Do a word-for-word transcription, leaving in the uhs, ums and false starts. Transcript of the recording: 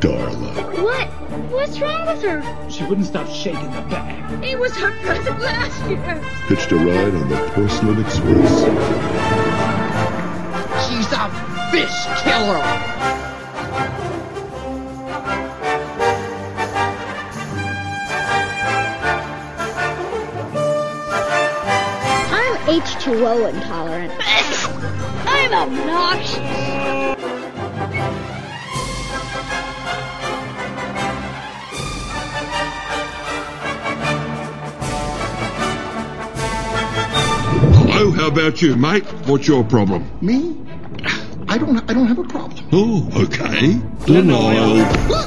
Darla. What? What's wrong with her? She wouldn't stop shaking the bag. He was her present last year. Hitched a ride on the Porcelain Express. She's a fish killer. I'm H two O intolerant. I'm obnoxious. Hello, how about you, mate? What's your problem? Me? I don't. I don't have a problem. Oh, okay. Denial.